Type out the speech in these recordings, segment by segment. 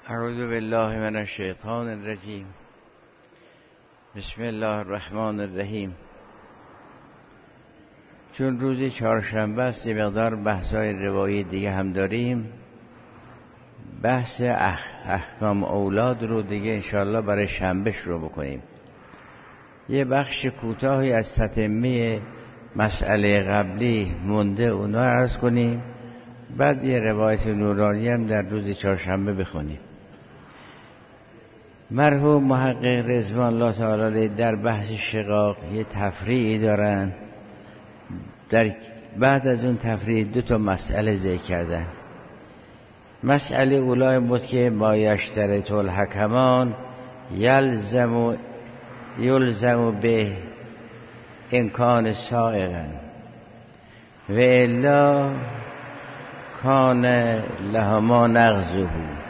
اعوذ بالله من الشیطان الرجیم. بسم الله الرحمن الرحیم. چون روز چهارشنبه است یه مقدار بحث‌های روایی دیگه هم داریم. بحث احکام اولاد رو دیگه انشاءالله برای شنبه شروع بکنیم. یه بخش کوتاهی از تتمه مسئله قبلی مونده، اونا عرض کنیم، بعد یه روایت نورانی هم در روز چهارشنبه بخونیم. مرحوم محقق رضوان الله تعالی در بحث شقاق یه تفریعی دارن. در بعد از اون تفریع 2 مسئله ذکر کردن. مسئله اولای بود که ما یشترط الحکمان یلزم به امکان سائغا و الا کان لهما نغزه.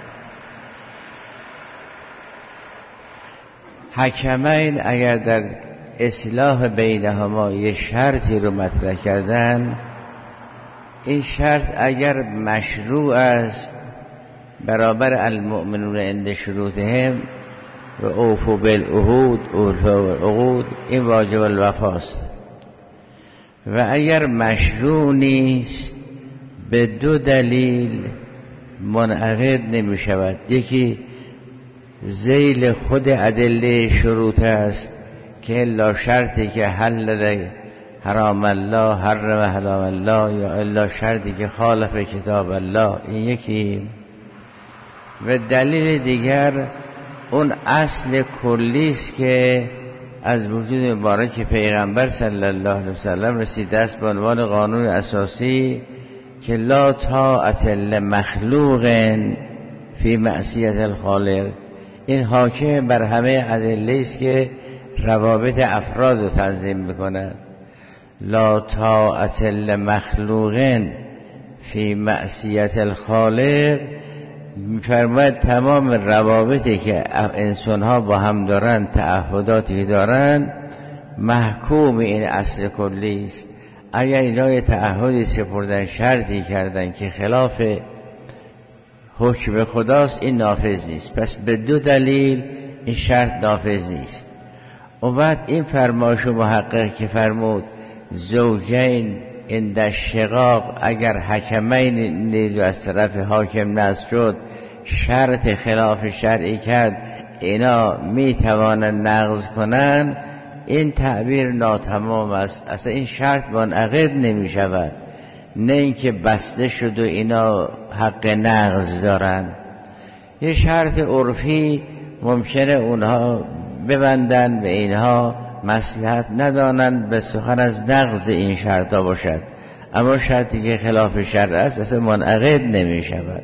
حکمین اگر در اصلاح بینهما یه شرطی رو مطرح کردن، این شرط اگر مشروع است برابر المؤمنون عند شروطهم و اوفوا بالعقود، این واجب الوفاست. و اگر مشروع نیست به 2 دلیل منعقد نمی شود. یکی ذیل خود ادله شروط است که الا شرطی که حلل حرام الله حرم حلال الله، یا الا شرطی که خالف کتاب الله، این یکی. و دلیل دیگر اون اصل کلی است که از وجود مبارک پیغمبر صلی الله علیه وسلم رسیده است به عنوان قانون اساسی که لا طاعت لمخلوق فی معصیت الخالق. این حاکم بر همه ادله است که روابط افراد رو تنظیم میکنند. لا طاعت لمخلوق فی معصیت الخالق می‌فرماید تمام روابطی که انسان ها با هم دارن، تعهداتی دارن، محکوم این اصل کلی است. اگر اینا یه تعهدی سپردن، شرطی کردن که خلاف حکم خداست، این نافذ نیست. پس به 2 دلیل این شرط نافذ نیست. و بعد این فرمایش محقق که فرمود زوجین عند الشقاق، اگر حکمین نیز از طرف حاکم نصب شد، شرط خلاف شرعی کرد، اینا می توانند نقض کنن، این تعبیر ناتمام است. اصلا این شرط منعقد نمی شود. نه اینکه بسته شد و اینا حق نقض دارن. یه شرط عرفی ممکنه اونها ببندن و اینها مصلحت ندانند به سخن از نقض این شرطا باشد، اما شرطی که خلاف شرع است اصلا منعقد نمی شود.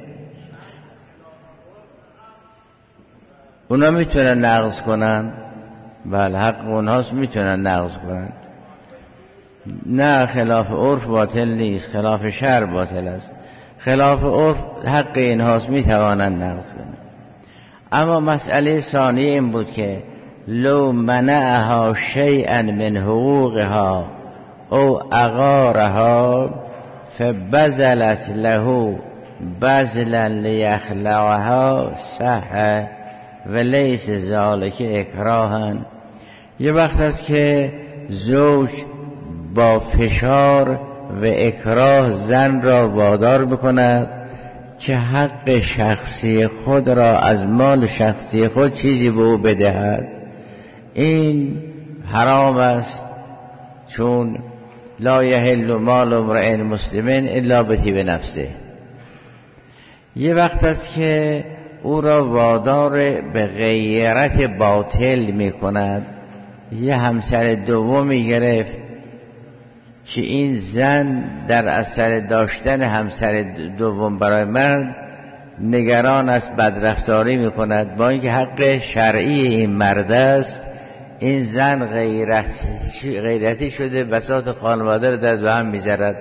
اونا میتونن نقض کنن، بله حق اونهاست، میتونن نقض کنن. نه خلاف عرف باطل نیست، خلاف شرع باطل است. خلاف عرف حق اینهاست، میتوانن نقض کنن. اما مسئله ثانی این بود که لو منعها شیئا من حقوقها او اغارها فبذلت له بذلا لیخلعها صح ولیس ذلک اکراها. یه وقت است که زوج با فشار و اکراه زن را وادار بکند که حق شخصی خود را از مال شخصی خود چیزی به او بدهد. این حرام است، چون لا یحل مال امرئ مسلم الا بطیب نفسه. یه وقت است که او را وادار به غیرت باطل می کند. یه همسر دومی گرفت که این زن در اثر داشتن همسر دوم برای مرد نگران است، بدرفتاری می کند، با اینکه حق شرعی این مرد است. این زن غیرتی شده، بساط خانواده را در دو هم می زند.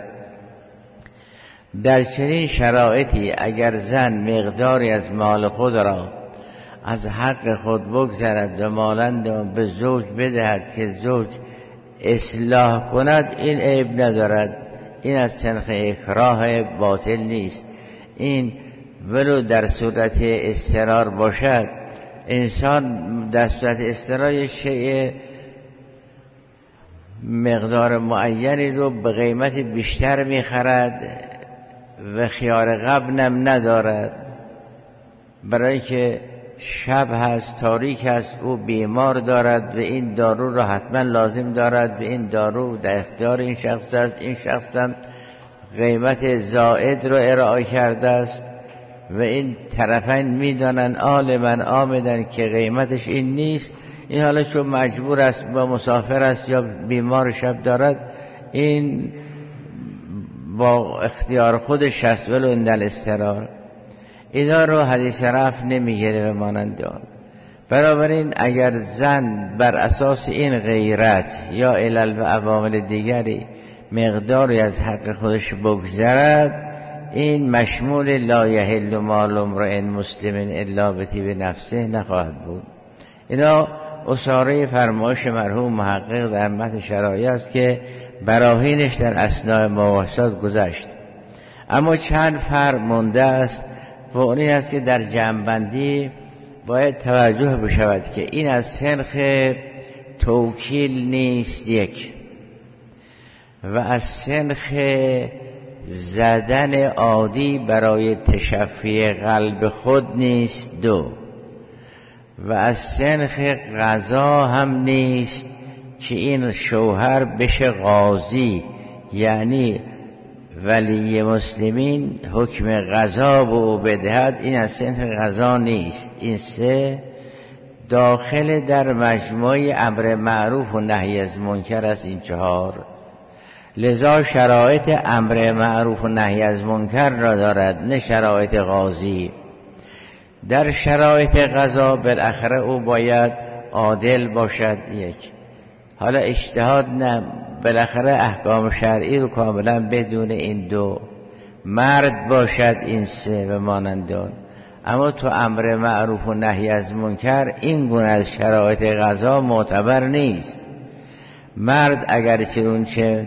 در چنین شرایطی اگر زن مقداری از مال خود را از حق خود بگذرد و مانند به زوج بدهد که زوج اصلاح کند، این عیب ندارد. این از طریق اکراه باطل نیست. این ولو در صورت اضطرار باشد، انسان در صورت اضطرار شیء مقدار معینی رو به قیمت بیشتر میخرد و خیار غبنم ندارد، برای که شب هست، تاریک هست، او بیمار دارد و این دارو را حتما لازم دارد و این دارو در اختیار این شخص است، این شخص هم قیمت زائد رو ارائه کرده است و این طرفین میدانن عالماً آمدن که قیمتش این نیست، این حالا چون مجبور است با مسافر است یا بیمار شب دارد، این با اختیار خودش است ولو اندل استرار، اینا رو حدیث رفع نمیگیره و مانند آن. بنابراین اگر زن بر اساس این غیرت یا علل و عوامل دیگری مقداری از حق خودش بگذرد، این مشمول لا یحل مال امرئ مسلم الا بطیب نفسه نخواهد بود. اینا اصاره فرمایش مرحوم محقق در متن شرایع است که براهینش در اثناء مباحثات گذشت. اما چند فرق مونده است و اون این است که در جمع‌بندی باید توجه بشود که این از سنخ توکیل نیست یک، و از سنخ زدن عادی برای تشفی قلب خود نیست دو، و از سنخ قضا هم نیست که این شوهر بشه قاضی، یعنی ولی مسلمین حکم قضا به او بدهد، این از سنخ قضا نیست. این سه داخل در مجموعه امر معروف و نهی از منکر است. این چهار لذا شرایط امر معروف و نهی از منکر را دارد، نه شرایط قاضی. در شرایط قضا بالاخره او باید عادل باشد یک، حالا اجتهاد نه، بالاخره احکام شرعی رو کاملا بدون این دو، مرد باشد این سه و مانند آن. اما تو امر معروف و نهی از منکر این گونه از شرایط قضا معتبر نیست. مرد اگر چه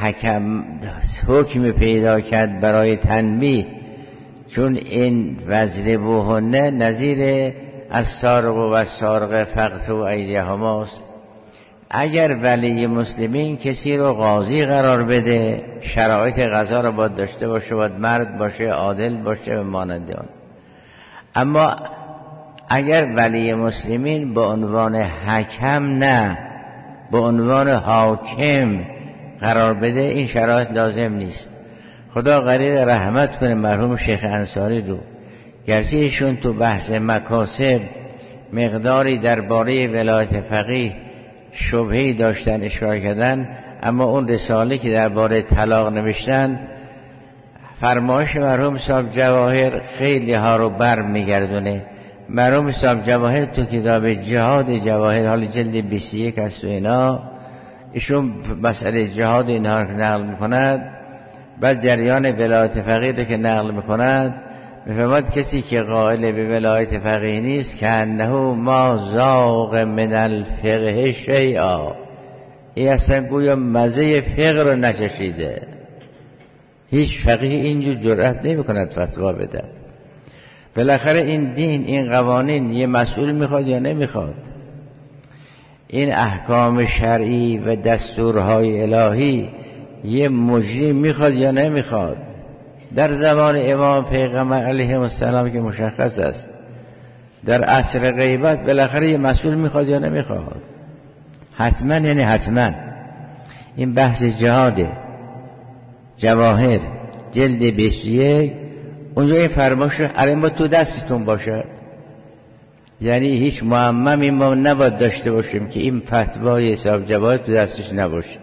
حکم پیدا کرد برای تنبیه، چون این وضربوهن نظیر از سارق و سارق فقطعوا ایدیهماست، اگر ولی مسلمین کسی رو قاضی قرار بده، شرایط قضا رو باید داشته باشه، باید مرد باشه، عادل باشه و مانند آن. اما اگر ولی مسلمین به عنوان حکم نه، به عنوان حاکم قرار بده، این شرایط لازم نیست. خدا غریق رحمت کنه مرحوم شیخ انصاری رو، گرچه ایشون تو بحث مکاسب مقداری درباره ولایت فقیه شبهه‌ای داشتن، اشاره کردن، اما اون رساله که درباره طلاق نوشتن، فرمایش مرحوم صاحب جواهر خیلی ها رو بر میگردونه. مرحوم صاحب جواهر تو کتاب جهاد جواهر، حال جلد 21 است و اینا، ایشون مسئله جهاد اینها رو نقل میکند، بعد جریان ولایت فقیه رو که نقل میکند میفهمد کسی که قائل به ولایت فقیه نیست که انه ما ذاق من الفقه شیئا، این اصلا گویا مزه فقه رو نچشیده. هیچ فقیه اینجور جرأت نمیکند فتوا بده. بالاخره این دین، این قوانین یه مسئول میخواد یا نمیخواد؟ این احکام شرعی و دستورهای الهی یه مجری میخواد یا نمیخواد؟ در زمان امام پیغمبر علیه السلام که مشخص است، در عصر غیبت بالاخره یه مسئول میخواد یا نمیخواد؟ حتما، یعنی حتما. این بحث جهاده جواهر جلد 21، اونجا این فرمایش الان با تو دستتون باشه، یعنی هیچ معممی ما نباید داشته باشیم که این فتوای حساب جواهر تو دستش نباشه.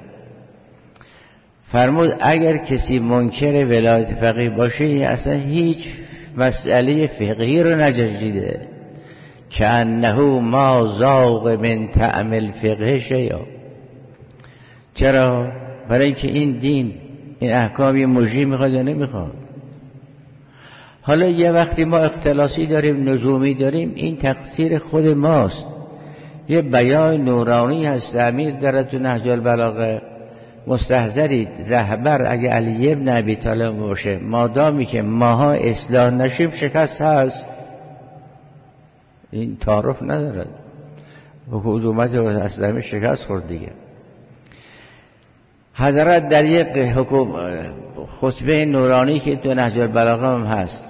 فرمود اگر کسی منکر ولایت فقیه باشه، اصلا هیچ مسئله فقهی رو نجشیده، که انه ما ذاق من طعم الفقه شیئا. چرا؟ برای اینکه این دین، این احکامی مجری میخواد یا نمیخواد؟ حالا یه وقتی ما اختلاسی داریم، نجومی داریم، این تقصیر خود ماست. یه بیان نورانی هست امیر داره تو نهج البلاغه، مستحضرید رهبر اگه علی ابن ابی طالب باشه، مادامی که ماها اصلاح نشیم شکست هست. این تعارف ندارد. حکومت اسلامی شکست خورد دیگه. حضرت در یک خطبه نورانی که تو نهج البلاغه هم هست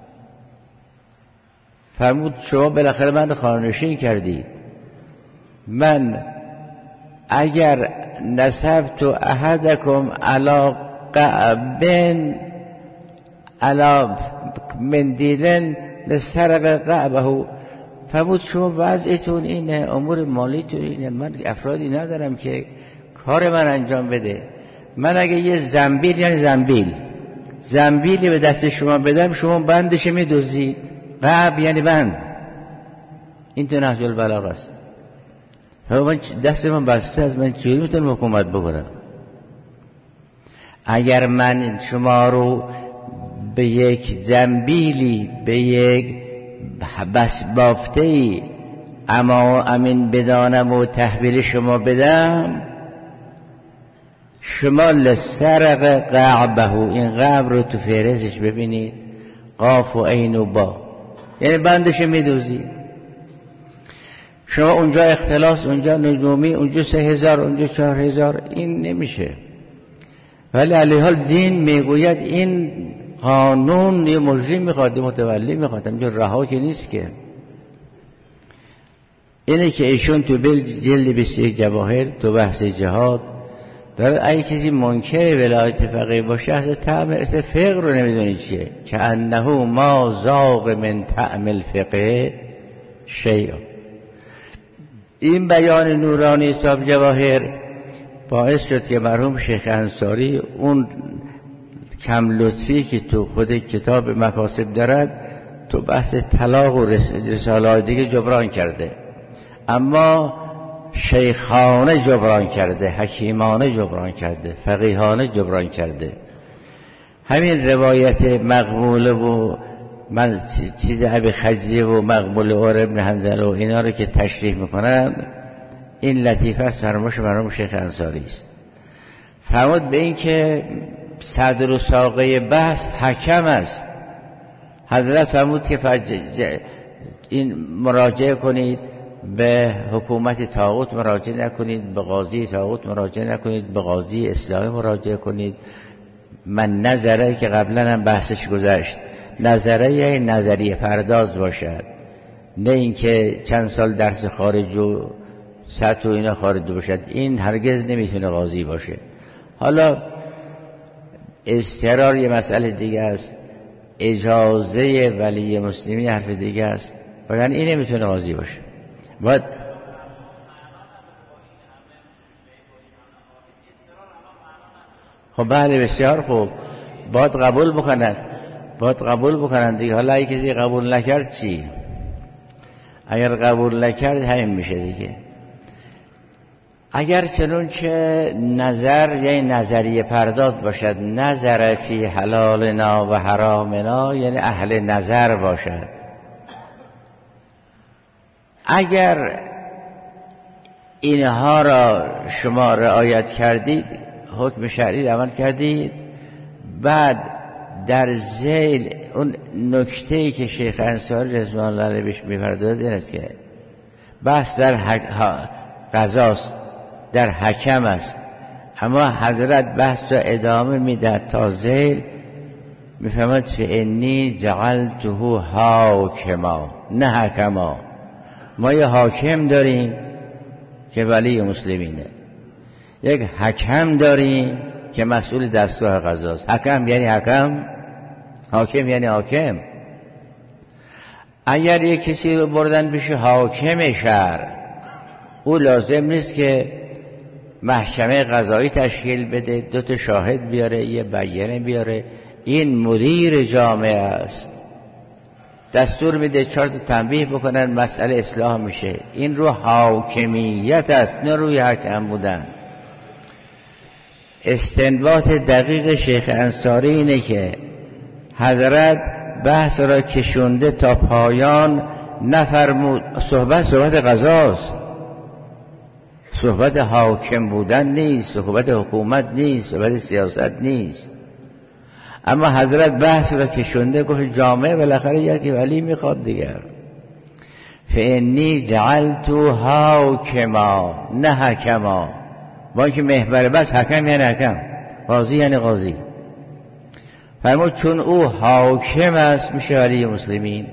فرمود شما بالاخره من خانه‌نشین کردید، من اگر نسبت احدکم علی قعبن علی مندیلن لسرق قعبه، فرمود شما وضعتون اینه، امور مالیتون اینه، من افرادی ندارم که کار من انجام بده، من اگه یه زنبیل، یعنی زنبیلی به دست شما بدم شما بندش میدوزید. قعب یعنی بند. این تو نهج البلاغه است. من دست من بسته از من چجوری میتونم حکومت بکنم؟ اگر من شما رو به یک زنبیلی، به یک بس بافته‌ای اما امین بدانم و تحویل شما بدم، شما لسرق قعبه، این قعب رو تو فهرستش ببینید، قاف و عین و با، یعنی بندش میدوزید. شما اونجا اختلاس، اونجا نجومی، اونجا 3000، اونجا 4000، این نمیشه. ولی علیه حال دین میگوید این قانون یه مجری میخواد، متولی میخواد، همینجا رها که نیست که. اینه که ایشون تو جلد 21 جواهر تو بحث جهاد داره، اگه کسی منکر ولایت فقیه باشه اصلا طعم فقه رو نمیدونی چیه، که انه ما ذاق من طعم الفقه شیء. این بیان نورانی صاحب جواهر باعث شد که مرحوم شیخ انصاری اون کم لطفی که تو خود کتاب مکاسب دارد تو بحث طلاق و رساله دیگه جبران کرده، اما شیخانه جبران کرده، حکیمانه جبران کرده، فقیهانه جبران کرده. همین روایت مقبوله و من چیز ابی خجیه و مقبوله اور ابن حنظله و اینا رو که تشریح میکنن، این لطیفه است فرمایش مرحوم شیخ انصاری است. فرمود به این که صدر و ساقه بحث حکم است. حضرت فرمود که این مراجعه کنید به حکومت طاغوت، مراجعه نکنید به قاضی طاغوت، مراجعه نکنید به قاضی اسلامی، مراجعه کنید. من نظره که قبلا هم بحثش گذشت، نظره یه نظریه پرداز باشد، نه اینکه چند سال درس خارج و سطح و اینا خارج باشد. این هرگز نمیتونه قاضی باشه. حالا اضطرار یه مسئله دیگه است، اجازه ولی مسلمی حرف دیگه است، وگرنه این نمیتونه قاضی باشه. باید خب بله بسیار خوب، باید قبول بکنن دیگه. حالا اگه کسی قبول نکرد چی؟ اگر قبول نکرد همین میشه دیگه. اگر چنانچه نظر یعنی نظریه پرداز باشد، نظر فی حلالنا و حرامنا، یعنی اهل نظر باشد. اگر اینها را شما رعایت کردید، حکم شرعی عمل کردید، بعد در ذیل اون نکته‌ای که شیخ انصاری رضوان الله علیه بهش می‌پردازد این است که بحث در قضاست، در حکم است، اما حضرت بحث را ادامه میدهد تا ذیل میفهمد فانی جعلته حاکما نه حکما. ما یه حاکم داریم که ولی مسلمینه، یک حکم داریم که مسئول دستگاه قضاست. حکم یعنی حکم، حاکم یعنی حاکم. اگر یک کسی رو بردن بشه حاکم شهر، او لازم نیست که محکمه قضایی تشکیل بده، 2 شاهد بیاره، یه بیانیه بیاره. این مدیر جامعه است، دستور میده 4 تنبیه بکنن، مسئله اصلاح میشه. این رو حاکمیت است، نه روی حکم بودن. استنباط دقیق شیخ انصاری اینه که حضرت بحث را کشونده تا پایان، نفرمود صحبت قضاست، صحبت حاکم بودن نیست، صحبت حکومت نیست، صحبت سیاست نیست. اما حضرت بحث را کشونده، گفت جامعه بالاخره یکی ولی میخواد دیگر. فانی جعلت حاکما نه حکما، با اینکه محور بس حکم یعنی حکم، قاضی یعنی قاضی. فرمود چون او حاکم است میشه ولی مسلمین،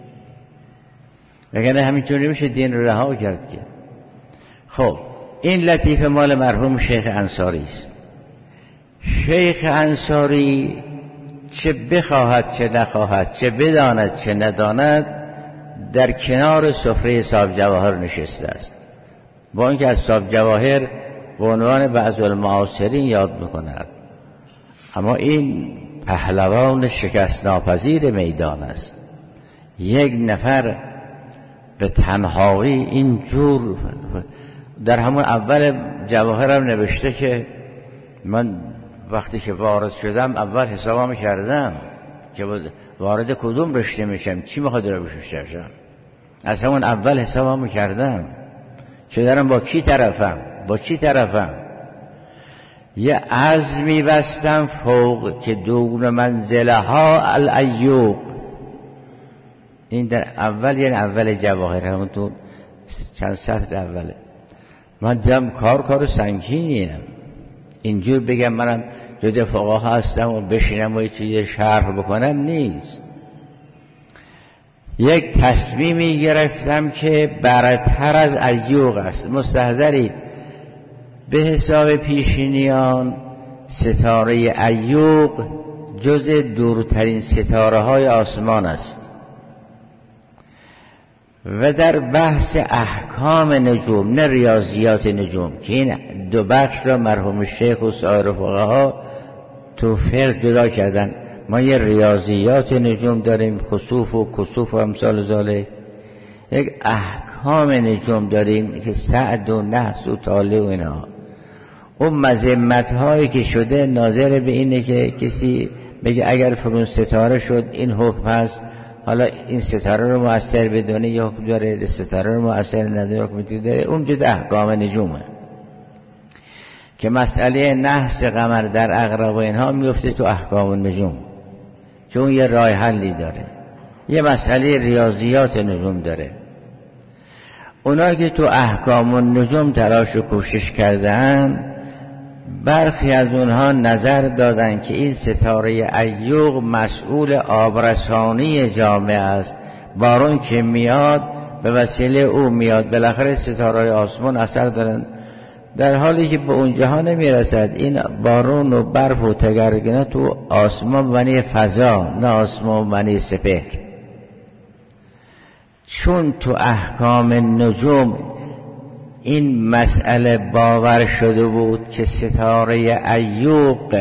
وگرنه همینطوری میشه دین رو رها کرد که. خب این لطیفه مال مرحوم شیخ انصاری است. شیخ انصاری چه بخواهد چه نخواهد، چه بداند چه نداند، در کنار سفره صاحب جواهر نشسته است. با اینکه از صاحب جواهر به عنوان بعض المعاصرین یاد میکند، اما این پهلوان شکست ناپذیر میدان است. یک نفر به تنهایی اینجور در همون اول جواهرم نوشته که من وقتی که وارد شدم اول حسابم کردم که وارد کدوم رشته میشم، چی میخواد رو بشم. از همون اول حسابم کردم که دارم با کی طرفم، با چی طرفم. یه عزمی بستم فوق که دون منزله ها الایوق. این در اول یعنی اول جواهر، همون تو چند سطر اوله. من دیدم کار سنگینیه. اینجور بگم منم جز فقها هستم و بشینم و یه چیزی شرح بکنم نیست. یک تصمیمی گرفتم که برتر از ایوق است. مستحضرید به حساب پیشینیان ستاره ایوق جز دورترین ستاره های آسمان است و در بحث احکام نجوم، نه ریاضیات نجوم، که این دو بخش را مرحوم شیخ و سایر فقها تو فقه جدا کردن. ما یه ریاضیات نجوم داریم، خسوف و کسوف و امثال ذالک. یک احکام نجوم داریم که سعد و نحس و طالع و اینا. اون مذمت هایی که شده ناظر به اینه که کسی بگه اگر فلان ستاره شد این حکم هست، حالا این ستاره رو مؤثر بدونه یا حکم داره، ستاره رو مؤثر نداره حکم داره. اون جدا احکام نجومه که مسئله نحس قمر در عقرب و اینها میفته تو احکام النجوم که اون یه راه حلی داره. یه مسئله ریاضیات نجوم داره. اونا که تو احکام النجوم تلاش و کوشش کردن، برخی از اونها نظر دادن که این ستاره ایوق مسئول آبرسانی جامعه است. بارون که میاد به وسیله او میاد. بالاخره ستاره آسمان اثر دارن، در حالی که به اونجاها نمیرسد. این بارون و برف و تگرگنه تو آسمان معنی فضا، نه آسمان معنی سپهر. چون تو احکام نجوم این مسئله باور شده بود که ستاره ایوق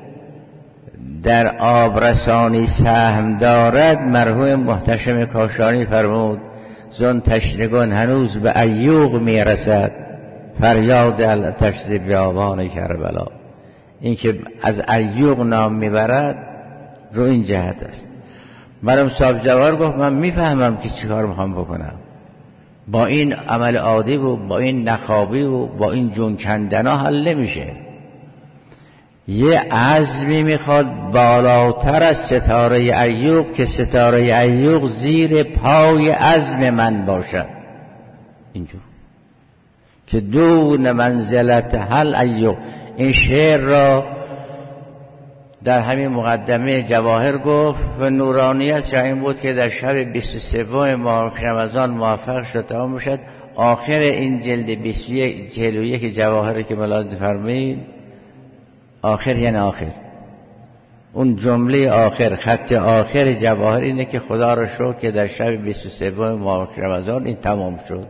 در آبرسانی سهم دارد، مرحوم محتشم کاشانی فرمود زن تشنگان هنوز به ایوق میرسد، فریاد آتش ز بیابان کربلا. این که از ایوق نام میبرد رو این جهت است. مرحوم صاحب جواهر گفت من میفهمم که چیکار میخوام بکنم. با این عمل عادی و با این نخابی و با این جون کندنا حل نمیشه. یه عزمی میخواد بالاتر از ستاره ایوق، که ستاره ایوق زیر پای عزم من باشد. اینجور که دون منزلت هل ایوق. این شعر را در همین مقدمه جواهر گفت و نورانیت این بود که در شب 23 ماه رمضان موفق شد تمام شد. آخر این جلد 41 جواهر که ملاحظه فرمایید، آخر یعنی آخر، اون جمله آخر، خط آخر جواهر اینه که خدا را شکر که در شب 23 ماه رمضان این تمام شد.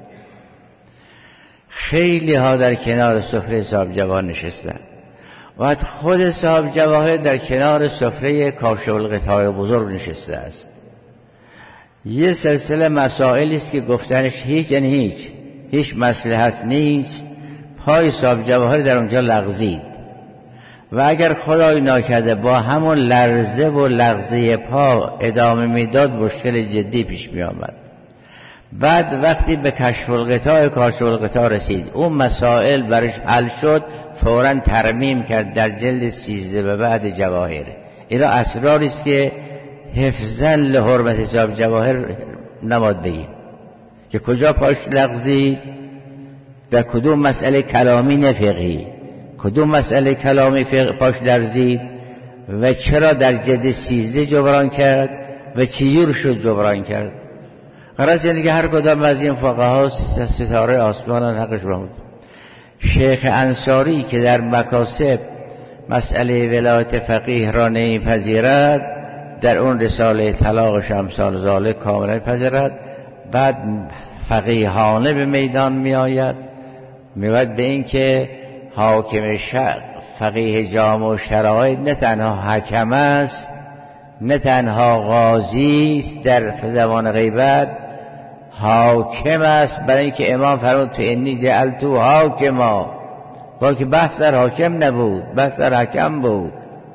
خیلی ها در کنار سفره صاحب جواهر نشستن و خود صاحب جواهر در کنار سفره کاشف الغطای بزرگ نشسته است. یه سلسله مسائلی است که گفتنش هیچ یعنی هیچ مصلحت نیست. پای صاحب جواهر در اونجا لغزید و اگر خدای ناکرده با همون لرزه و لغزه پا ادامه میداد مشکل جدی پیش می آمد. بعد وقتی به کاشف الغطا رسید، اون مسائل برش حل شد، فوراً ترمیم کرد در جلد 13 به بعد جواهر. اینا اسراری است که حفظاً لحرمت حساب جواهر نباید بگیم که کجا پاش لغزید، در کدوم مسئله کلامی نه فقهی، کدوم مسئله کلامی پاش لرزید و چرا در جلد 13 جبران کرد و چجور شد جبران کرد. غرض اینه که هر کدام از این فقها ستاره آسمان حقش بود. شیخ انصاری که در مکاسب مسئله ولایت فقیه را نمیپذیرد، در اون رساله طلاقش امثال ذالک کاملا پذیرد. بعد فقیهانه به میدان میآید، میاد به این که حاکم فقیه جامع و شرایط نه تنها حکم است، نه تنها قاضی است، در زمان غیبت حاکم است. برای اینکه امام فرمود تو انی جعلتو حاکما، با که بحث در حاکم نبود، بحث در حکم بود.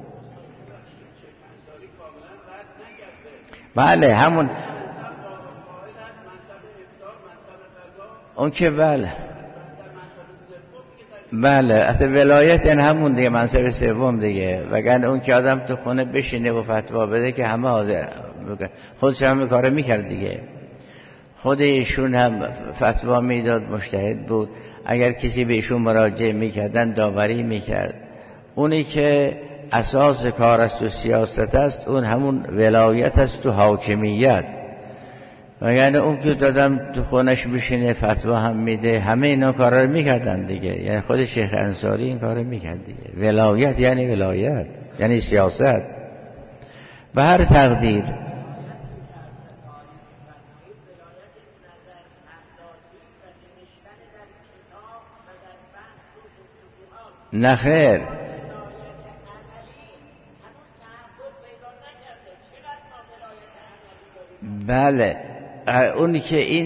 بله همون اون که بله اصلا ولایت این همون دیگه، منصب سوم دیگه. وگرنه اون که آدم تو خونه بشینه و فتوا بده که همه حاضر، خودش هم کار میکرد دیگه. خود ایشون هم فتوا میداد، مجتهد بود. اگر کسی به ایشون مراجعه میکردن داوری میکرد. اونی که اساس کار است و سیاست است، اون همون ولایت است و حاکمیت. وگرنه اون که دادم تو خونش بشینه فتوا هم میده، همه اینا کارا رو میکردن دیگه. یعنی خود شیخ انصاری این کارو میکرد دیگه. ولایت یعنی ولایت، یعنی سیاست. به هر تقدیر نخیر، بله اونی که این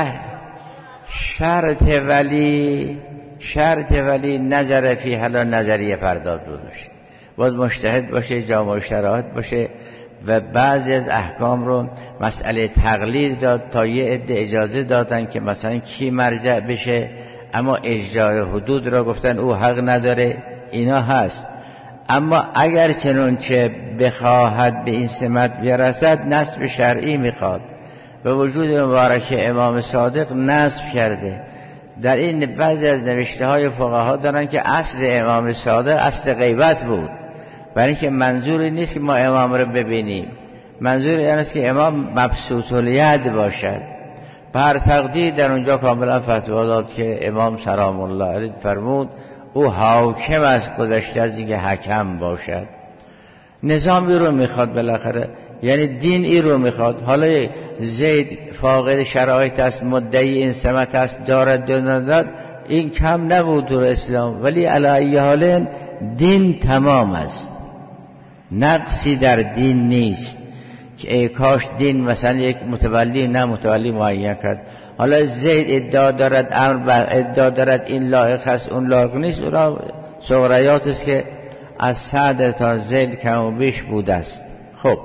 شرط ولی نظر فی حالا نظریه پرداز بود باشه، باید مجتهد باشه، جامع شرایط باشه و بعضی از احکام رو مسئله تقلید داد تا یه عده اجازه دادن که مثلا کی مرجع بشه، اما اجرای حدود را گفتن او حق نداره. اینا هست. اما اگر چنانچه بخواهد به این سمت برسد، نصب شرعی میخواد. به وجود مبارک امام صادق نصب کرده. در این بعضی از نوشته های فقها دارن که اصل امام صادق اصل غیبت بود، برای اینکه منظوری نیست که ما امام رو ببینیم، منظور این است که امام مبسوط الید باشد. بر تقدیر در اونجا کاملا فتوا داد که امام سلام الله علیه فرمود او حاکم است گذشته از اینکه حکم باشد. نظامی رو میخواد بالاخره، یعنی دین ای رو میخواد. حالا زید فاقد شرایط است، مدعی این سمت است، دارد ندارد، این کم نبود در اسلام. ولی علی ای حال دین تمام است، نقصی در دین نیست که ای کاش دین مثلا یک متولی نه متولی معین کرد. حالا زید ادعا دارد، امر ادعا دارد، این لایق است اون لایق نیست. اونا صغریات است که از سعد تا زید کم و بیش بوده است. خب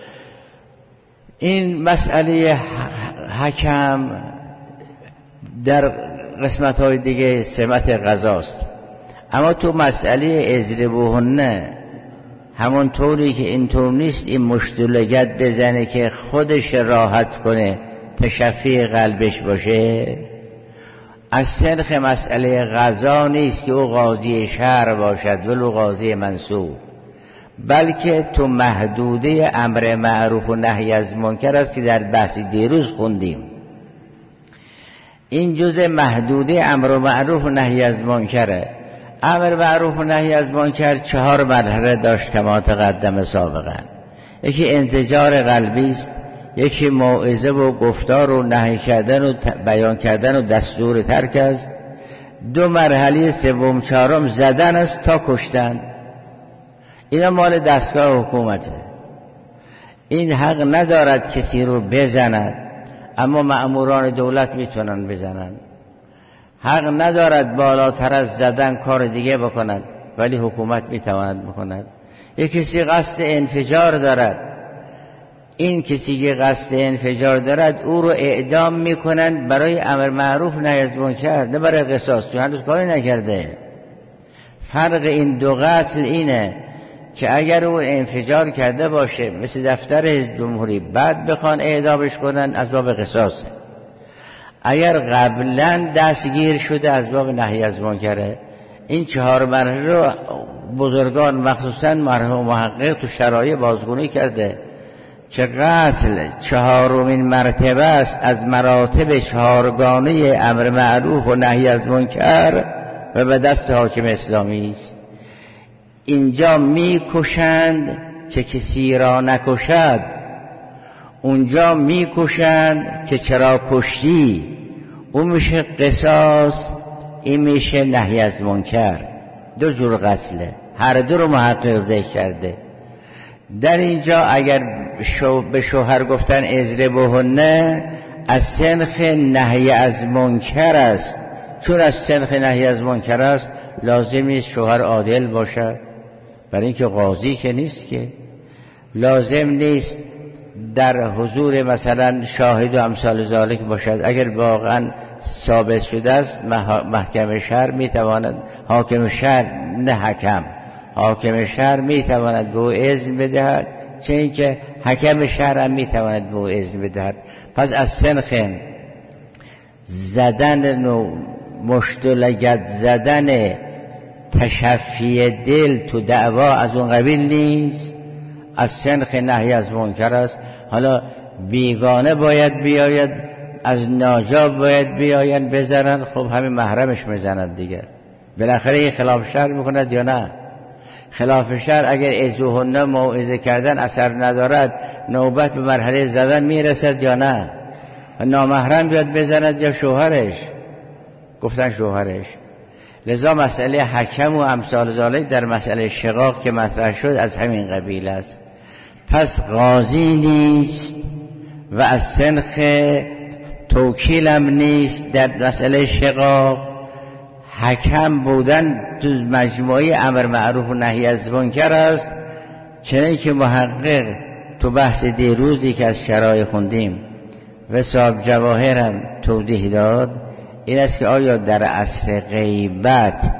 این مسئله حکم در قسمت های دیگه سمت قضاست. اما تو مسئله اضربوهن همون طوری که این طور نیست این مشتولگت بزنه که خودش راحت کنه، تشفی قلبش باشه. از سنخ مسئله قضا نیست که او قاضی شرع باشد ولو قاضی منصوب، بلکه تو محدوده امر معروف و نهی از منکر است که در بحث دیروز خوندیم. این جزء محدوده امر معروف و نهی از منکره. امر معروف و نهی از منکر 4 مرحله داشت کما تقدم سابقا. یکی انزجار قلبی است، یکی موعظه و گفتار و نهی کردن و بیان کردن و دستور ترک است. 2 مرحله سوم چهارم زدن است تا کشتن. اینا مال دستگاه حکومته. این حق ندارد کسی رو بزند، اما مأموران دولت میتونن بزنن. حق ندارد بالاتر از زدن کار دیگه بکند، ولی حکومت میتواند بکند. یک کسی قصد انفجار دارد، این کسی که قصد انفجار دارد او رو اعدام میکنند برای امر معروف نهی از منکر، نه برای قصاص، چون هنوز کاری نکرده. فرق این دو قتل اینه که اگر او انفجار کرده باشه مثل دفتر حزب جمهوری، بعد بخوان اعدامش کنن از باب قصاصه. اگر قبلا دستگیر شده از باب نهی از منکره. این 4 مرحله رو بزرگان مخصوصا مرحوم محقق تو شرایع بازگونی کرده که قتل 4مین مرتبه است از مراتب 4گانه امر معروف و نهی از منکر و به دست حاکم اسلامی است. اینجا میکشند که کسی را نکشد، اونجا میکشند که چرا کشتی. اون میشه قصاص، این میشه نهی از منکر. 2 جور قتله، هر دو رو محقق ذکر کرده. در اینجا اگر به شوهر گفتن اضربوهن از سنخ نهی از منکر است، چون از سنخ نهی از منکر است لازم نیست شوهر عادل باشد، برای اینکه قاضی که نیست، که لازم نیست در حضور مثلا شاهد و امثال ذالک باشد. اگر واقعا ثابت شده است محکم شهر میتواند، حاکم شهر نه حکم، حاکم شهر میتواند به او اذن بدهد، چه اینکه حکم شهر هم میتواند به او اذن بدهد. پس از سنخ زدن مشت و لگد زدن تشفی دل تو دعوا از اون قبیل نیست، از سنخ نهی از منکر است. حالا بیگانه باید بیاید، از ناجا باید بیاین بزنن، خب همین محرمش میزنند دیگه. بالاخره این خلاف شرع میکند یا نه؟ خلاف شرع اگر ازوهن موعظه کردن اثر ندارد، نوبت به مرحله زدن میرسد یا نه؟ نامحرم بیاد بزند یا شوهرش؟ گفتن شوهرش. لذا مسئله حکم و امثال ذالک در مسئله شقاق که مطرح شد از همین قبیل است. پس قاضی نیست و از سنخ توکیلم نیست در مسئله شقاق. حکم بودن تو مجموعه امر معروف و نهی از منکر است، چنانکه که محقق تو بحث دیروزی که از شرایع خوندیم و صاحب جواهر هم توضیح داد، این است که آیا در عصر غیبت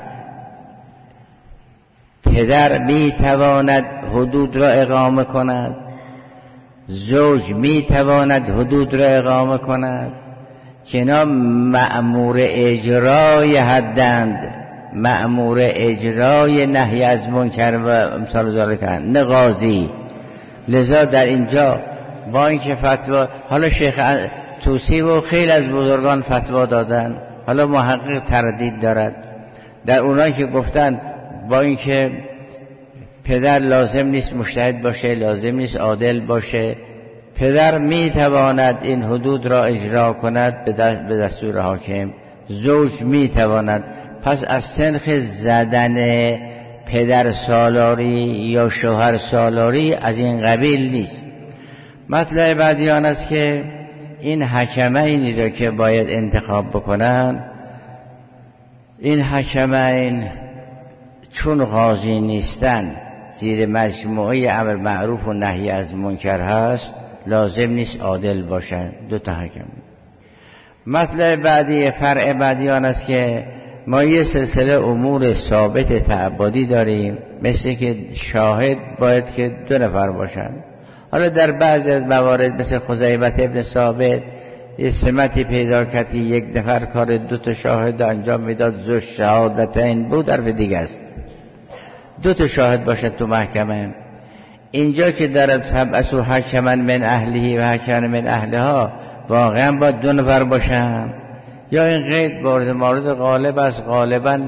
پدر میتواند حدود را اقامه کند، زوج میتواند حدود را اقامه کند، که اینا مأمور اجرای حدند، مأمور اجرای نهی از منکر و امثال ذالک، نه قاضی. لذا در اینجا با اینکه فتوا، حالا شیخ توسی و خیلی از بزرگان فتوا دادن، حالا محقق تردید دارد در اونایی که گفتن با اینکه پدر لازم نیست مجتهد باشه، لازم نیست عادل باشه، پدر میتواند این حدود را اجرا کند به دستور حاکم، زوج میتواند. پس از سنخ زدن پدر سالاری یا شوهر سالاری از این قبیل نیست. مطلب بعدی آن است که این حکمینی را که باید انتخاب بکنن، این حکمین چون قاضی نیستن، زیر مجموعه امر معروف و نهی از منکر هست، لازم نیست عادل باشند. 2 تا حکم. مطلب بعدی، فرع بعدی آن است که ما یه سلسله امور ثابت تعبدی داریم، مثل که شاهد باید که 2 نفر باشند. حالا در بعضی از موارد مثل خزیمة ابن ثابت یه سمتی پیدا کردی 1 نفر کار 2 تا شاهد انجام میداد، ذو شهادتین بود، حرف دیگه است. 2 تا شاهد باشد تو محکمه. اینجا که دارد فبعثوا حکما من اهله و حکما من اهلها، واقعا باید 2 نفر باشن یا این قید مورد غالب است؟ غالبا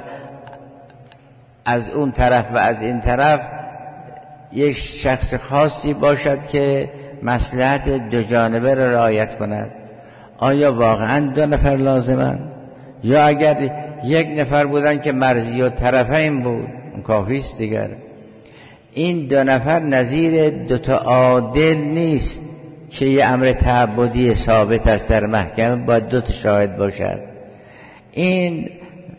از اون طرف و از این طرف یک شخص خاصی باشد که مصلحت 2 جانبه را رعایت کند. آیا واقعا 2 نفر لازمند؟ یا اگر 1 نفر بودن که مرضی و طرفین بود اون کافی است دیگر. این 2 نفر نظیر 2 تا عادل نیست که یه امر تعبدی ثابت است در محکمه باید 2 تا شاهد باشد. این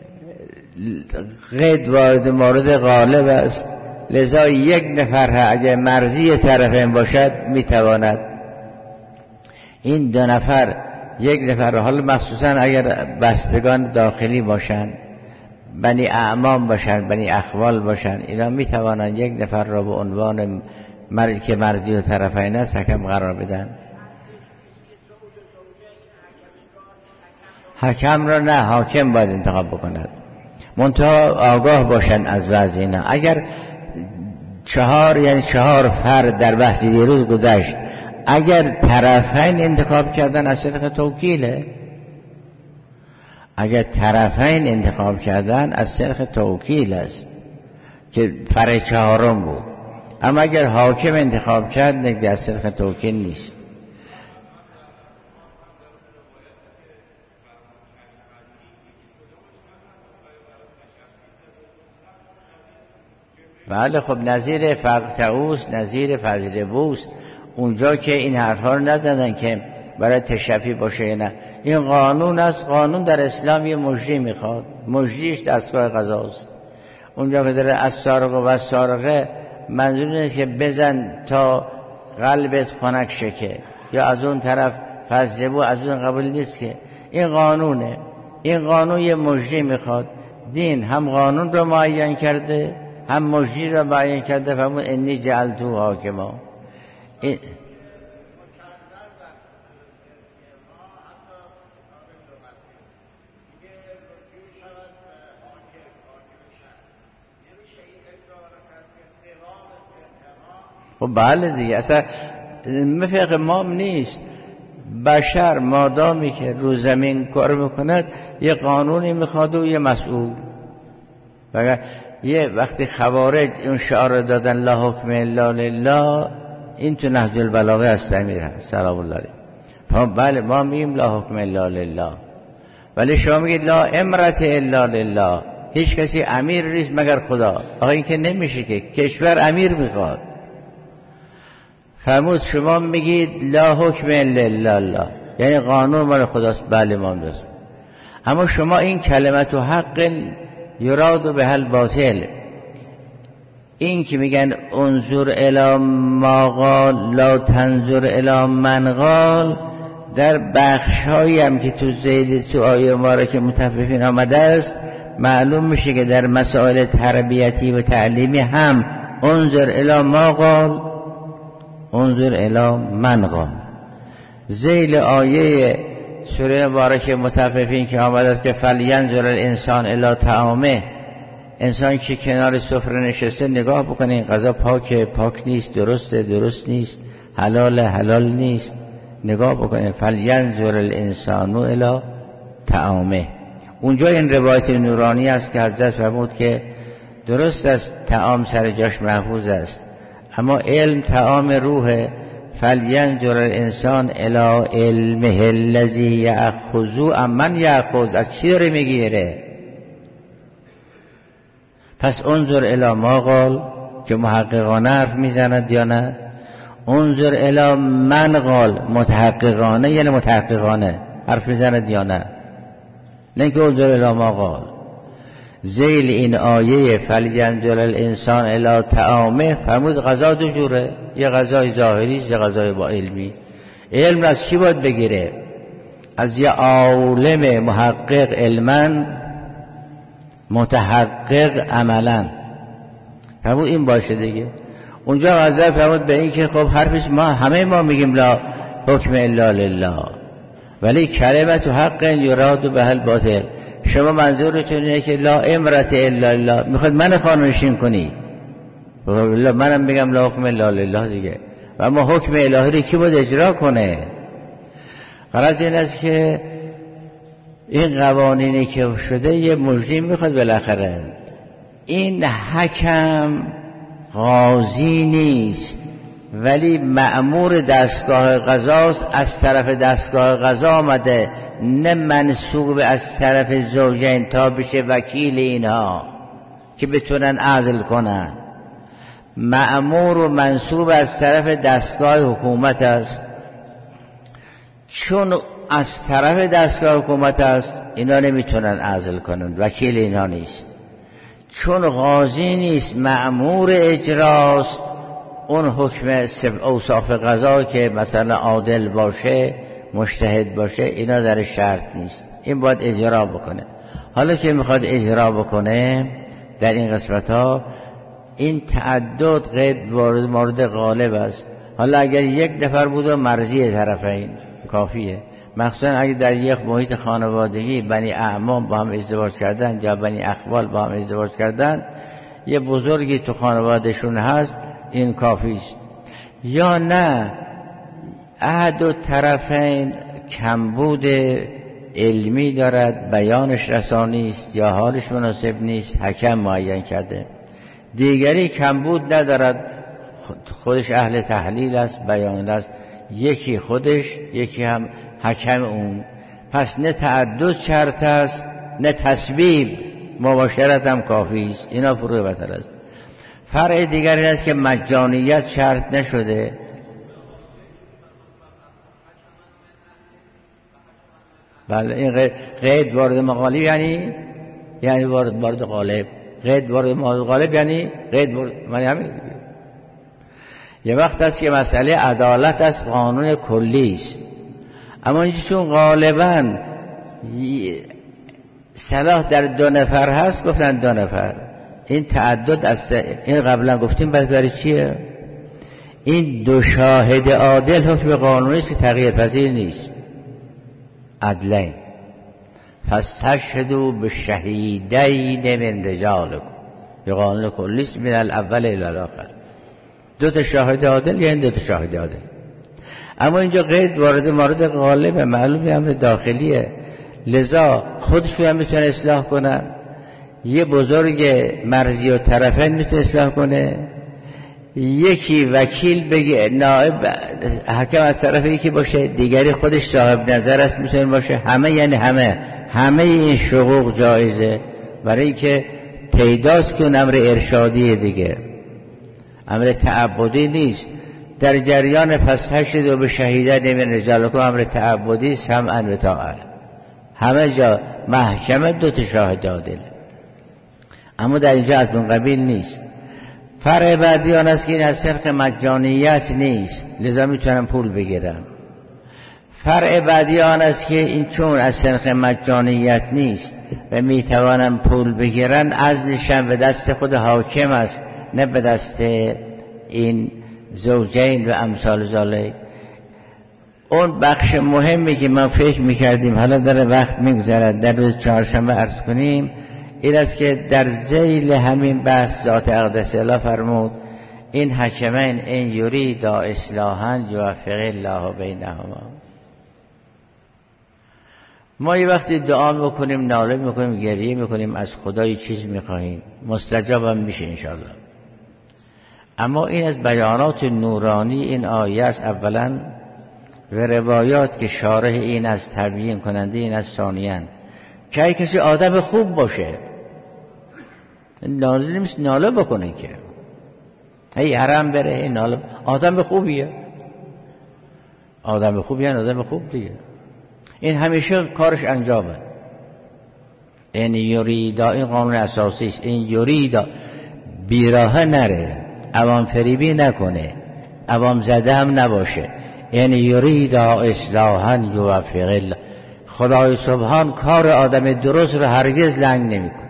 قید وارد مورد غالب است. لذا 1 نفر اگر مرضی طرفین باشد میتواند این 2 نفر، 1 نفر، حالا مخصوصا اگر بستگان داخلی باشن، بنی اعمام باشن، بنی اخوال باشن، اینا میتوانند 1 نفر را به عنوان که مرضی و طرفین است حکم قرار بدن. حکم را نه، حاکم باید انتخاب بکند، منتها آگاه باشن از وضع اینا. اگر 4 یعنی 4 فرد در بحث دیروز گذشت، اگر طرفین انتخاب کردن از طریق توکیله، اگر طرفین انتخاب کردن از طریق توکیل است که فرع 4 بود. اما اگر حاکم انتخاب کرد نگه از طریق توکیل نیست. بله خب نظیر فقطعوس، نظیر فضل بوست، اونجا که این حرفا رو نزدن که برای تشفی باشه یا نه. این قانون است. قانون در اسلام یه مجری میخواد، مجریش دستگاه قضاست. اونجا که داره از سارق و سارقه، منظور نیست که بزن تا قلبت خنک شکه، یا از اون طرف فضل بو از اون قبول نیست. که این قانونه، این قانون یه مجری میخواد. دین هم قانون رو معین کرده، هم مجری را معین کرده. فرمود انی جعلتو حاکما. خب بله دیگه، اصلا مفق امام نیست. بشر مادامی که رو زمین کار میکند یه قانونی میخواد و یه مسئول. یه وقتی خوارج اون شعار دادن لا حکم الا لله، این تو نهج البلاغه از امیر هست سلام الله علیه. بله ما میگیم لا حکم الا لله، ولی شما میگید لا امرت الا لله، هیچ کسی امیر نیست مگر خدا. آقا این که نمیشه، که کشور امیر میخواد. فرمود شما میگید لا حکم الا الله، یعنی قانون مال خداست. بله ما درست. اما شما این کلمت و حق یراد به حل باطل، این که میگن انظر الی ما قال لا تنظر الی من قال، در بخش‌هایی هم که تو آیه مبارکه متففین آمده است، معلوم میشه که در مسائل تربیتی و تعلیمی هم انظر الی ما قال انظر الی من قال. ذیل آیه سوره مبارکه متففین که آمده است که فلینظر الانسان الی طعامه، انسان که کنار سفره نشسته نگاه بکنه این غذا پاکه، پاک نیست، درسته، درست نیست، حلال، حلال نیست، نگاه بکنه. فلینظر الانسان الی طعامه. اونجا این روایت نورانی است که حضرت فرمود که درست است طعام سر جاش محفوظ است، اما علم طعام روحه. فلینظر الانسان الی علمه الذی یأخذ امن یأخذ، از کی داره میگیره؟ پس انظر الی ما قال که محققانه حرف میزند یا نه، انظر الی من قال متحققانه یعنی متحققانه حرف میزند یا نه، نه که انظر الی ما قال. ذیل این آیه فلینظر الانسان الی طعامه فرمود غذا 2 جوره، یه غذای ظاهری، یه غذای با علمی. علم از کی باید بگیره؟ از یه عالم محقق علما، متحقق عملا. فرمود این باشه دیگه. اونجا حضرت فرمود به این که خب حرفش ما میگیم لا حکم الا لله، ولی کلمت و حق یراد به الباطل. شما منظورتون اینه که لا امرت الا الله، میخواد من خانونشین کنی. منم میگم لا حکم الا لله دیگه، و اما حکم الهی رو کی باید اجرا کنه؟ غرض این است که این قوانینی که شده یه مجری میخواد بالاخره. این حکم قاضی نیست، ولی مأمور دستگاه قضاست، از طرف دستگاه قضا آمده، نه منصوب از طرف زوجین تا بشه وکیل اینها که بتونن عزل کنن. مأمور و منصوب از طرف دستگاه حکومت است. چون از طرف دستگاه حکومت است اینا نمیتونن عزل کنن، وکیل اینا نیست. چون قاضی نیست، مأمور اجراست، اون حکم اوصاف قضا که مثلا عادل باشه، مجتهد باشه، اینا در شرط نیست. این باید اجرا بکنه. حالا که میخواد اجرا بکنه در این قسمت ها، این تعدد قید مورد غالب است. حالا اگر یک نفر بود و مرضی طرفین کافیه. مخصوصا اگر در یک محیط خانوادگی بنی اعمام با هم ازدواج کردن یا بنی اخوال با هم ازدواج کردن، یه بزرگی تو خانوادهشون هست، این کافی است. یا نه احد و طرفین کمبود علمی دارد، بیانش رسانی است یا حالش مناسب نیست، حکم معین کرده. دیگری کمبود ندارد، خودش اهل تحلیل است، بیان است، یکی خودش، یکی هم حکم اون. پس نه تعدد شرط است نه تسبیب، مباشرت هم کافی است. اینا فروع بطل است. فرع دیگر این است که مجانیت شرط نشده. بله، این قید وارد مغالب یعنی وارد غالب. قید وارد غالب یعنی قید وارد همین. یه وقت است که مسئله عدالت از قانون کلی است، اما اینجا چون غالباً صلاح در 2 نفر هست، گفتن 2 نفر. این تعدد است. این قبلا گفتیم برای چیه؟ این 2 شاهد عادل حکم قانونی است که تغییر پذیر نیست. عدلین فاستشهدوا بالشهیدین من رجالکم، به قانون کلی است من الاول الی الاخر. 2 تا شاهد عادل یعنی 2 تا شاهد عادل. اما اینجا قید وارد مورد غالب، معلوم امر داخلیه، لذا خودشون هم میتونه اصلاح کنن. یه بزرگ مرضی و طرفین میتونه اصلاح کنه، یکی وکیل بگه، نائب حکم از طرف یکی باشه، دیگری خودش صاحب نظر است میتونه باشه. همه یعنی همه این شقوق جایزه، برای اینکه پیداست که اون امر ارشادیه دیگه، امر تعبدی نیست. در جریان فاستشهدوا بالشهیدین من رجالکم امر تعبدی، سمعا و طاعة. همه جا محکمه 2 تا شاهد عادل، اما در اینجا از اون قبیل نیست. فرع بعدی آن است که این از صرف مجانیت نیست، لذا میتونن پول بگیرن. فرع بعدی آن است که این چون از صرف مجانیت نیست و میتوانن پول بگیرن، عزلشن به دست خود حاکم است، نه به دست این زوجین و امثال ذالک. اون بخش مهمی که ما فکر میکردیم، حالا در وقت میگذرد، در روز چهارشنبه عرض کنیم، این است که در ذیل همین بحث ذات اقدس الله فرمود این حکمین این یریدا اصلاحا یوفق الله بینهما. ما یه وقتی دعا میکنیم، ناله میکنیم، گریه میکنیم، از خدای چیز میخواهیم، مستجاب هم میشه انشاءالله. اما این از بیانات نورانی این آیه است اولا، و روایات که شارح این از تبیین کننده این از ثانیاً، که کسی آدم خوب باشه، ناله بکنه که هی حرم بره، این ناله، آدم خوبیه، آدم خوبیه، آدم خوب دیگه، این همیشه کارش انجامه. این یریدا، این قانون اساسی است. این یریدا بیراه نره، عوام فریبی نکنه، عوام زده هم نباشه. این یریدا اصلاحا یوفق الله. خدای سبحان کار آدم درست رو هرگز لنگ نمیکنه.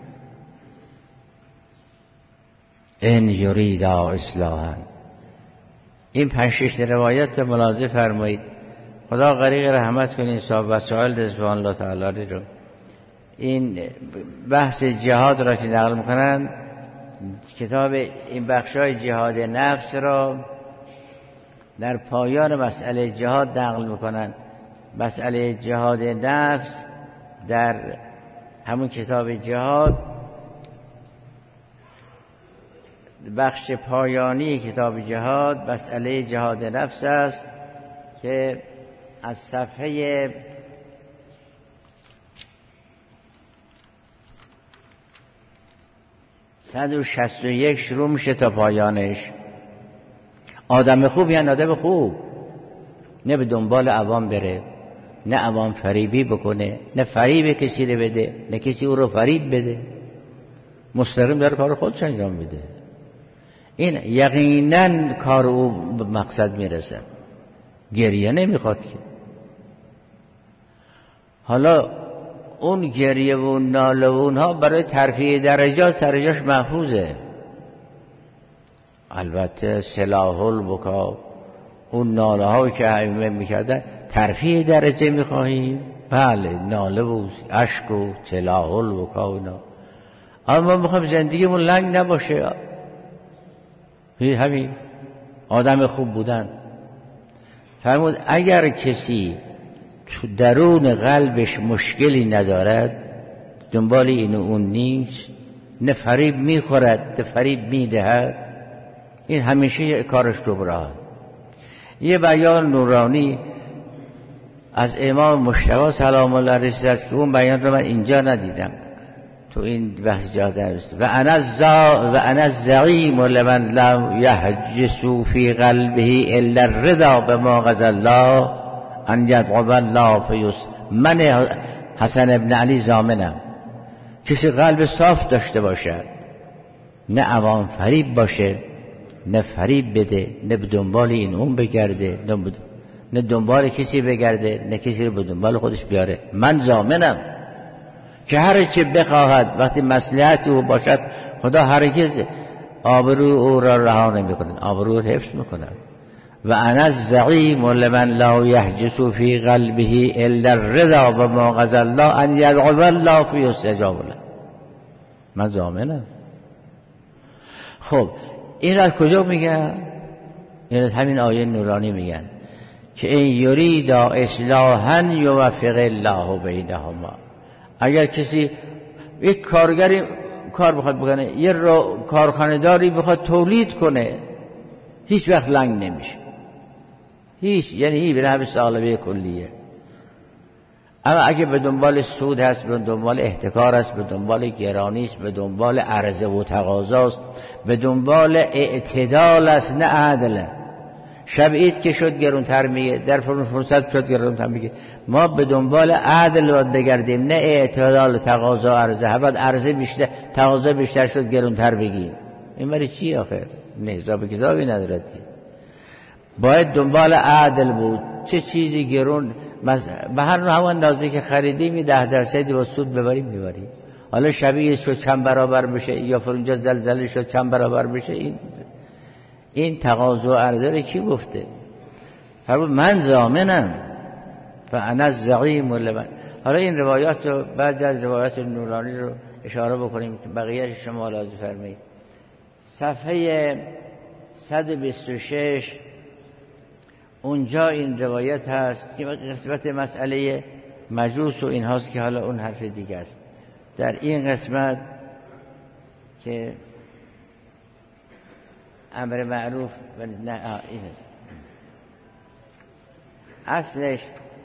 این یریدا اصلاحا. این 5-6 روایت ملاحظه فرمایید. خدا غریق رحمت کنین صاحب وسائل رضوان الله تعالی رو. این بحث جهاد را که نقل میکنن، کتاب این بخشای جهاد نفس را در پایان مسئله جهاد نقل میکنن. مسئله جهاد نفس در همون کتاب جهاد، بخش پایانی کتاب جهاد مسئله جهاد نفس است که از صفحه 161 شروع میشه تا پایانش. آدم خوب یعنی آدم خوب، نه به دنبال عوام بره، نه عوام فریبی بکنه، نه فریب کسی رو بده، نه کسی او رو فریب بده، مستقیم در کار خودش انجام بده. این یقینا کار او به مقصد میرسه. گریه نمیخواد که، حالا اون گریه و ناله و اونها برای ترفیع درجات سرجاش محفوظه. البته سلاح البکا، اون ناله ها که ائمه میکردن ترفیع درجه میخواهیم، بله ناله و اشک و سلاح البکا اینا، اما ما میخوایم زندگیمون لنگ نباشه. همین آدم خوب بودن. فرمود اگر کسی تو درون قلبش مشکلی ندارد، دنبال این و اون نیست، نه فریب میخورد نه فریب میدهد، این همیشه کارش رو براه. یه بیان نورانی از امام مجتبی سلام الله علیه است که اون بیان رو من اینجا ندیدم، تو این بحث جاده است. و انا الزعیم لمن لم یحجس فی قلبه الا الرضا بما قضى الله ان یدعو الله فیس. من حسن ابن علی ضامنم کسی قلب صاف داشته باشد، نه عوام فریب باشه، نه فریب بده، نه به دنبال این اون بگرده، نه دنبال کسی بگرده، نه کسی رو به دنبال خودش بیاره. من ضامنم که هر چه بخواهد وقتی مصلحت او باشد خدا هرگز آبرو او را رها نمی‌کند، آبرو را حفظ می‌کند. و انا الزعیم لمن لا یحجس فی قلبه الا الرضا بما قضى الله ان یدعو الله فیستجاب له. من ضامنم. خب این از کجا میگن؟ این از همین آیه نورانی میگن که این یرید اصلاحا یوفق الله بینهما. اگر کسی یک کارگری کار بخواد بکنه، یه کارخانه داری بخواد تولید کنه، هیچ وقت لنگ نمیشه، هیچ، یعنی به نحو سالبه کلیه. اما اگه به دنبال سود هست، به دنبال احتکار است، به دنبال گرانی است، به دنبال عرضه و تقاضاست، به دنبال اعتدال است نه عدله. شب عید که شد گرونتر میگه، در فرصت شد گرونتر میگه. ما به دنبال عدل باید بگردیم، نه اعتدال تقاضا عرضه. بعد عرضه بیشتر، تقاضا بیشتر شد گرونتر بگیم. این برای چی آخر؟ نه حساب کتابی ندارد. باید دنبال عدل بود. چه چیزی گرون به هر نوع همون اندازه که خریدیم 10% با سود ببریم میبریم. حالا شبیه شد چند برابر بشه، یا فرونجا زلزله شد چند برابر بشه. این تقاضا و عرضه رو کی گفته؟ فرمود من ضامنم و انا الزعیم لمن. حالا این روایات رو، بعضی از روایات نورانی رو اشاره بکنیم که بقیه شما لازم فرمایید. صفحه 126 اونجا این روایت هست که قسمت مسئله مجوس و این هاست که حالا اون حرف دیگه است. در این قسمت که امر معروف و نه این است. اصلش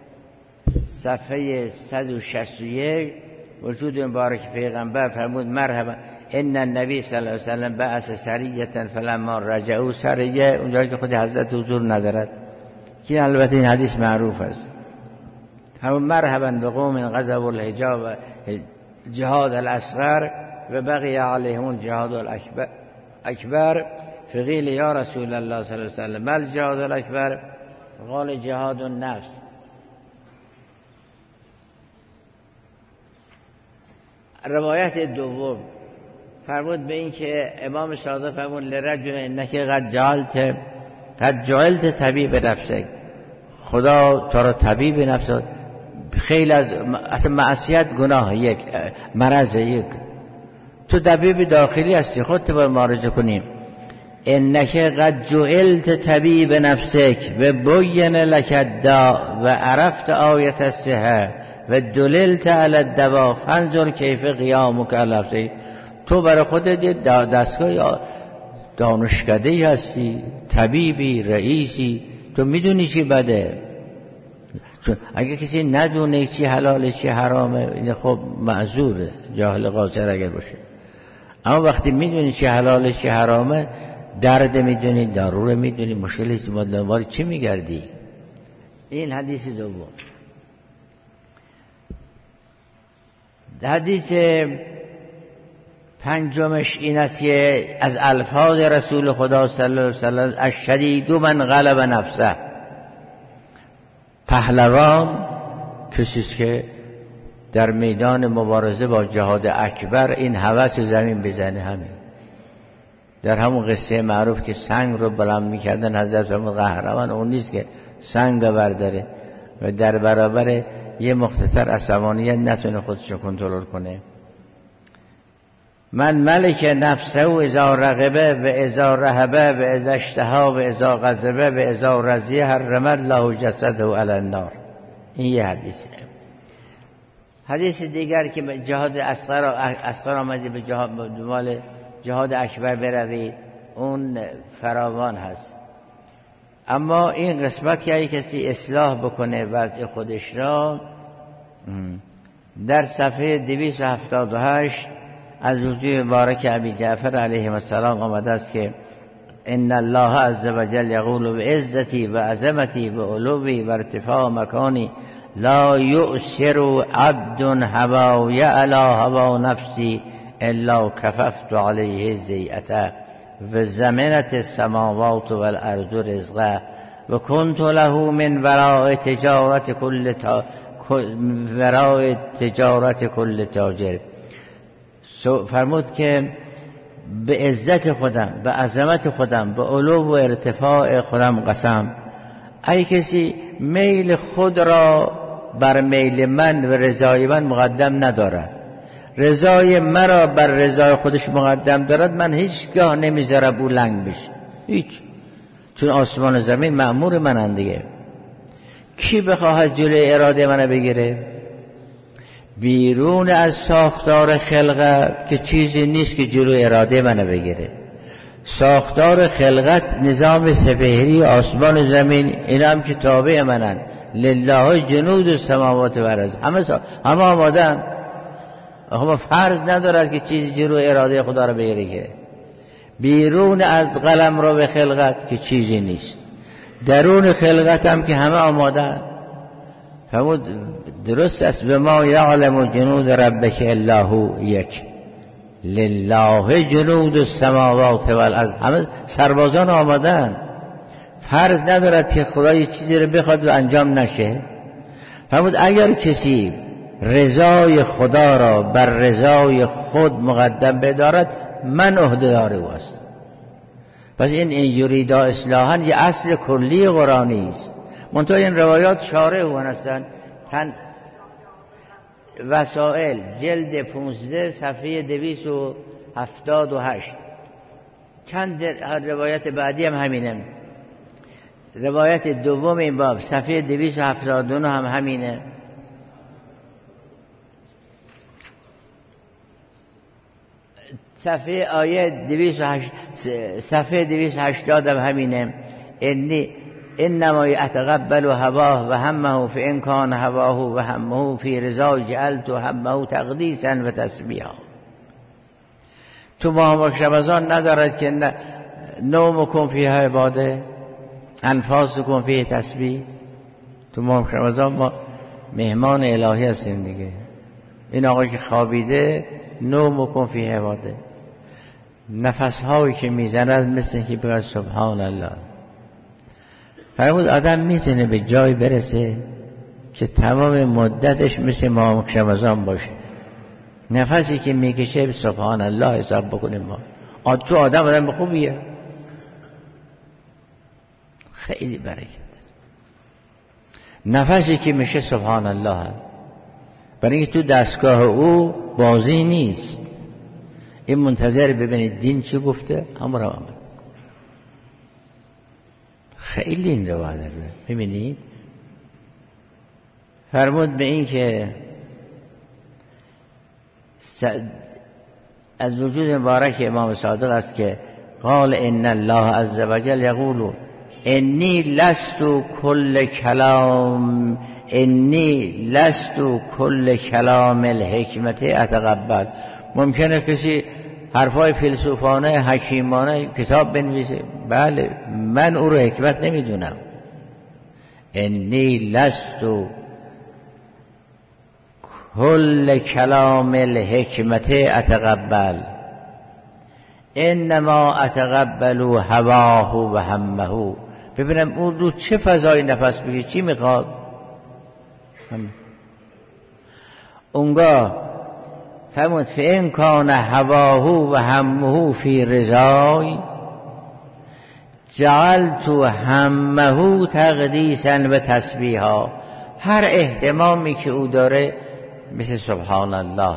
صفحه 161 وجود مبارک پیغمبر فرمود مرحبا ان النبی صلی الله علیه وسلم بعث سریه فلما رجعوا سریه، اونجایی که خود حضرت حضور ندارد که البته این حدیث معروف است. همون مرحبا بقوم غضبوا الحجاب جهاد الاصغر و بقی علیهم الجهاد الاکبر فقیل یا رسول الله صلی الله علیه وسلم بل جهاد الاکبر قال جهاد النفس. روایت دوم فرمود به این که امام صادق فرمود لرجل انک قد جعلت طبیب نفسک، خدا تو را طبیب نفس. خیلی از اصلا معصیت گناه یک مرض، یک تو طبیب داخلی هستی، خودت باید معالجه کنیم. انک قد جعلت طبیب نفسک و بین لک الداء و عرفت آیت الصحه و دللت علی الدوا فانظر کیف قیامک علی نفسک. تو برای خودت دستگاه دانشکده‌ای هستی، طبیبی، رئیسی، تو میدونی چی بده. چون اگه کسی ندونه چی حلاله چی حرامه، این خب معذوره، جاهل قاصر اگر باشه. اما وقتی میدونی چی حلاله چی حرامه، درد میدونی، ضرور میدونی، مشکلی است، مدلواری چی میگردی. این حدیث دوم. حدیث پنجمش این است که از الفاظ رسول خدا صلی الله علیه وسلم الشدید من غلب نفسه، پهلوان کسی است که در میدان مبارزه با جهاد اکبر این هوس زمین بزنه. همین در همون قصه معروف که سنگ رو بلند میکردن حضرت فرمود قهرمان اون نیست که سنگ برداره و در برابر یه مختصر عصبانیت نتونه خودشو کنترل کنه. من ملک نفسه و اذا رغبه و اذا رهبه و اذا اشتها و اذا غضبه و اذا رضیه حرم الله جسده علی النار. این یه حدیثه. حدیث دیگر که جهاد اصغر آمده به دنبال جهاد اکبر بروید اون فراوان هست. اما این قسمت که اگه کسی اصلاح بکنه وضع خودش را، در صفحه 278 از وجود مبارک ابی جعفر علیه السلام آمده است که ان الله عز وجل یقول بعزتی و عظمتی و علوی و ارتفاع مکانی لا یؤثر عبد هوای علی هوا نفسی الا کففت علیه زیعته و زمنت السماوات والارض رزقه و کنت له من وراء تجارت کل تاجر. فرمود که به عزت خودم، به عظمت خودم، به علو و ارتفاع خودم قسم، ای کسی میل خود را بر میل من و رضای من مقدم ندارد، رضای مرا بر رضای خودش مقدم دارد، من هیچگاه نمیذارم او لنگ بشه، هیچ. چون آسمان و زمین مأمور منن دیگه. کی بخواهد جلوی اراده منو بگیره؟ بیرون از ساختار خلقت که چیزی نیست که جلوی اراده منو بگیره. ساختار خلقت نظام سپهری آسمان و زمین اینا هم که تابع منن. لله جنود السماوات و الارض، همه آمادن. اما فرض ندارد که چیزی جلوی اراده خدا رو بگیره. که بیرون از قلم رو به خلقت که چیزی نیست، درون خلقت هم که همه آمادن. فرمود درست است به ما یعلم جنود ربک الا هو یک، لله جنود السماوات والارض، همه سربازان آمادن. فرض ندارد که خدا یه چیزی رو بخواد و انجام نشه. فرمود اگر کسی رضای خدا را بر رضای خود مقدم بدارد من عهده‌دار او است. پس این یریدا اصلاحاً یه اصل کلی قرآنی است. منتها این روایات شارح او هستند. وسائل جلد 15 صفحه 278. چند روایت بعدی هم همینه. روایت دوم این باب صفحه 279 هم همینه. صفحه آیه 208 صفحه 280 هم همینه. انما یتقبل هواه و همه فان کان هواه و همه فی رضا جعلت همه تقدیسا و تسبیحا. تو ماه رمضان ندارد که نومکم فیه عباده، انفاسکم فیه تسبیح. تو ماه رمضان ما مهمان الهی هستیم دیگه. این آقای که خوابیده نومکم فیه عباده، نفسهایی که میزند مثل که بگه سبحان الله. فرمود آدم میتونه به جای برسه که تمام مدتش مثل ماه رمضان باشه، نفسی که میکشه سبحان الله حساب بکنیم ما. تو آدم خوبیه، خیلی برکت داره. نفسی که میشه سبحان الله، برای اینکه تو دستگاه او بازی نیست. این منتظر ببینید دین چی گفته همون رو آمد. خیلی این روایت داره. ببینید فرمود به این که از وجود مبارک امام صادق است که قال ان الله عز وجل یقول انی لست کل کلام الحکمت اتقبل. ممکنه کسی حرفای فیلسوفانه حکیمانه کتاب بنویسه، بله من او رو حکمت نمیدونم. انی لست کل کلام الحکمت اتقبل انما اتقبل هواه و همه. ببینم اون رو چه فضای نفس بگی، چی میخواد. اونگاه فرمود فإن کان هواه و همه فی رضای جعلت همه تقدیسا و تسبیحا. هر اهتمامی که او داره مثل سبحان الله.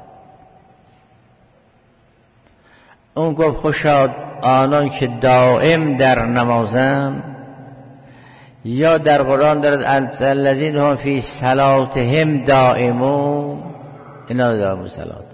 اون گفت خوشا آنان که دائم در نمازن، یا در قرآن دارد الذین هم فی صلاتهم دائمون، اینا دائمون صلات.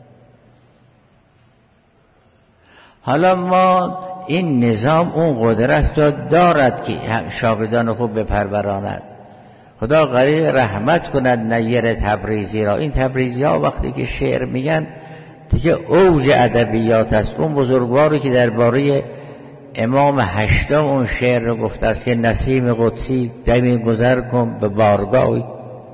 حالا ما این نظام اون قدرت دارد که شاگردان خوب بپروراند. خدا غریق رحمت کند نیر تبریزی را. این تبریزی ها وقتی که شعر میگن دیگه اوج ادبیات است. اون بزرگواری که درباره امام هشتم اون شعر رو گفته است که نسیم قدسی دمی گذر کن به بارگاهی،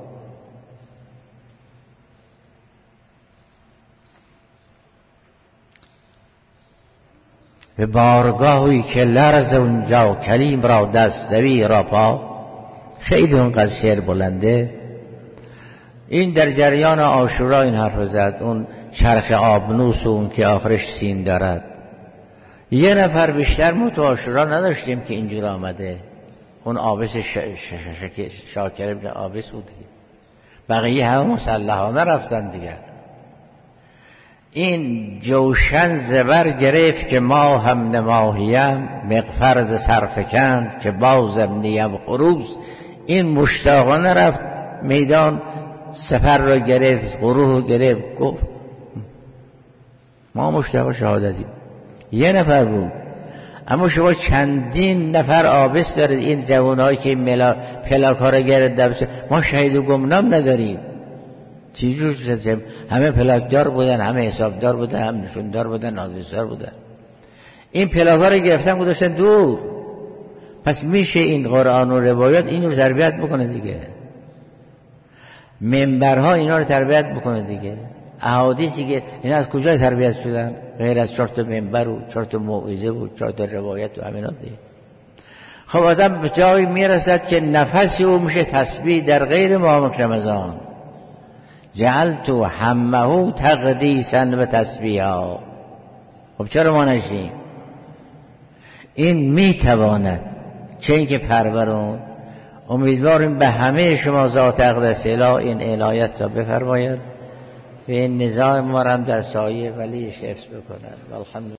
به بارگاهی که لرز اونجا کلیم را دست زوی را پا. خیلی اونقدر شعر بلنده. این در جریان عاشورا این حرف زد، اون چرخ آبنوس و اون که آخرش سین دارد. یه نفر بیشتر ما تو عاشورا نداشتیم که اینجور آمده. اون آبس شاکر ابن آبس بود. بقیه همه مسلحانه رفتن دیگر. این جوشن زبر گرفت که ما هم نماهیم، مغفرز سرفکند که بازم نیم خروز. این مشتاقانه رفت میدان سفر را گرفت، گروه رو گرفت، گفت ما مشتاق شهادتیم. یه نفر بود، اما شما چندین نفر آبس دارید. این جوانهایی که پلاک ها را گرفت، ما شهید و گمنام نداریم. چیزی شد همه پلاکدار بودن، همه حسابدار بودن، همه نشوندار بودن، نازدار بودن. این پلاک ها را گرفتن گذاشتن دور. پس میشه این قرآن و روایات این رو تربیت بکنه دیگه. منبرها اینا رو تربیت بکنه دیگه. احادیثی که اینا از کجا تربیت شدن؟ غیر از 4 تا منبر و 4 تا موعظه و 4 تا روایت و همینا دیگه. خب آدم به جایی میرسد که نفسی او میشه تسبیح در غیر ماه رمضان. جعلت همه تقدیسا و تسبیحا. خب چرا ما نشیم؟ این میتواند، چه اینکه پرورون. امیدواریم به همه شما ذات اقدس اله این عنایت را بفرماید و این نظام ما را در سایه ولی حفظ بکند. والحمد